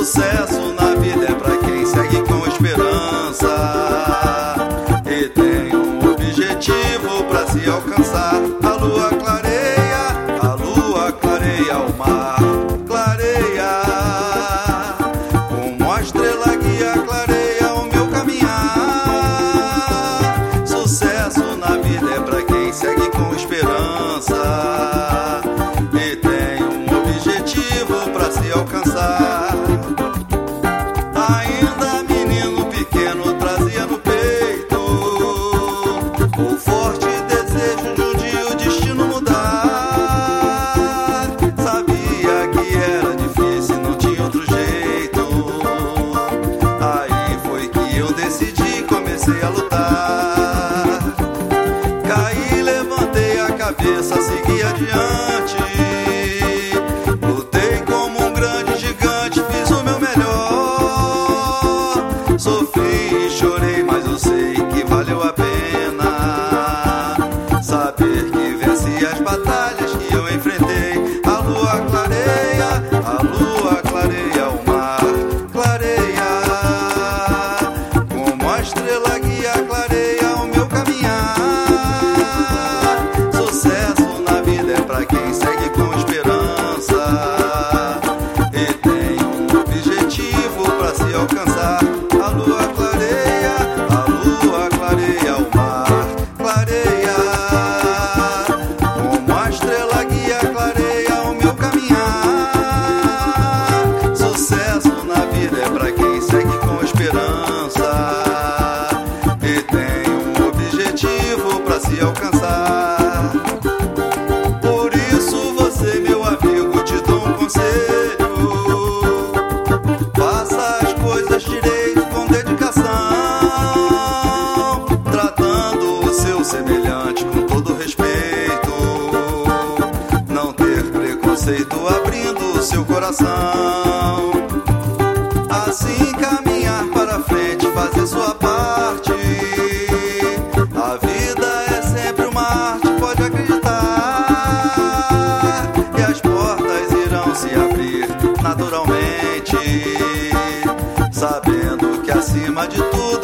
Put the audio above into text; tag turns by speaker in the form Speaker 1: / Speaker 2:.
Speaker 1: Sucesso na vida é pra quem segue com esperança e tem um objetivo pra se alcançar. A lua clareia o mar, clareia como a estrela guia, clareia o meu caminhar. Sucesso na vida é pra quem segue com esperança e tem um objetivo pra se alcançar. Ainda menino pequeno trazia no peito o forte desejo de um dia o destino mudar. Sabia que era difícil, não tinha outro jeito. Aí foi que eu decidi, comecei a lutar. Caí, levantei a cabeça, segui adiante. Lutei como um grande gigante, fiz o meu melhor. Sofri e chorei, mas eu sei que valeu a pena saber que venci as batalhas que eu enfrentei. A lua clareia o mar, clareia como a estrela guia, clareia o meu caminhar. Sucesso na vida é pra quem segue com esperança e tem um objetivo pra se alcançar. A lua clareia o mar, clareia como a estrela guia, clareia o meu caminhar. Sucesso na vida é pra quem segue com esperança e tem um objetivo pra se alcançar. Por isso você, meu amigo, te dou um conselho: faça as coisas direito, com dedicação, tratando o seu semelhante com todo respeito. Não ter preconceito, abrindo o seu coração. Assim caminhar para frente, fazer sua parte. A vida é sempre uma arte, pode acreditar. E as portas irão se abrir naturalmente, sabendo que acima de tudo